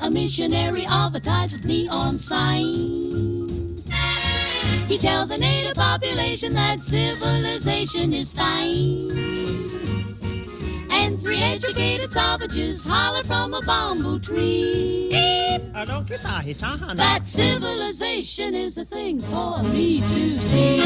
a missionary advertised with neon sign. He tells the native population that civilization is fine. And 3 educated savages holler from a bamboo tree that civilization is a thing for me to see.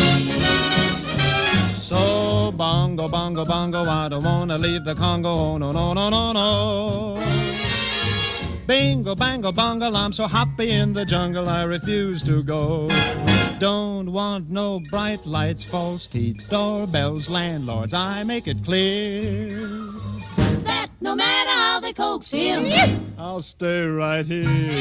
So bongo, bongo, bongo, I don't wanna leave the Congo, oh, no, no, no, no, no. Bingo, bango, bongo, I'm so happy in the jungle, I refuse to go. Don't want no bright lights, false teeth, doorbells, landlords, I make it clear that no matter how they coax him, I'll stay right here.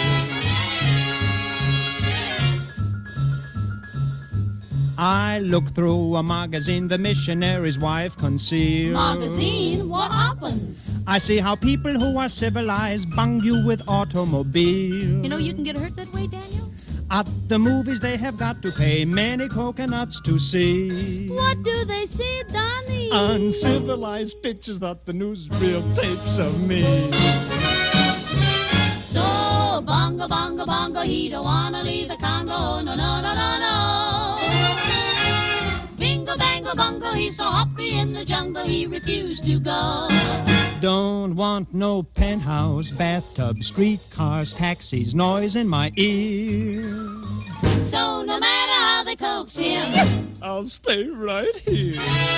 I look through a magazine the missionary's wife concealed. Magazine? What happens? I see how people who are civilized bung you with automobiles. You know you can get hurt that way, Daniel? At the movies they have got to pay many coconuts to see. What do they see, Donnie? Uncivilized pictures that the newsreel takes of me. So, bongo, bongo, bongo, he don't wanna leave the Congo, no, no, no, no, no. Bingo, bango, bongo, he's so happy in the jungle, he refused to go. Don't want no penthouse, bathtub, streetcars, taxis, noise in my ear. So no matter how they coax him, I'll stay right here.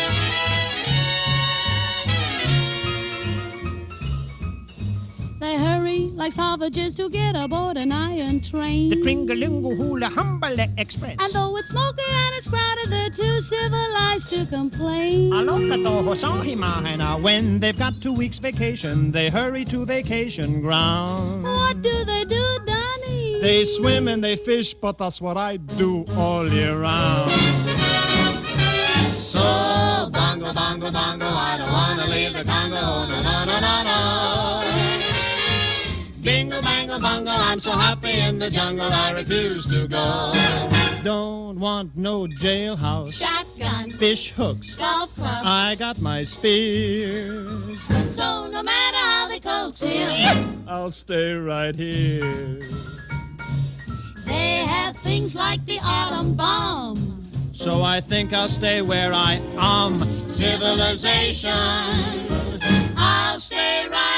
They hurry like savages to get aboard an iron train. The Tringalingo Hula Humbale Express. And though it's smoky and it's crowded, they're too civilized to complain. When they've got 2 weeks vacation, they hurry to vacation ground. What do they do, Donnie? They swim and they fish, but that's what I do all year round. So, bongo, bongo, bongo, I don't wanna leave the Congo, no, no, no, no, no. Bingo, bango, bongo, I'm so happy in the jungle, I refuse to go. Don't want no jailhouse, Shotgun, fish hooks, golf club, I got my spears. So no matter how they coax him, I'll stay right here. They have things like the atom bomb. So I think I'll stay where I am. Civilization, I'll stay right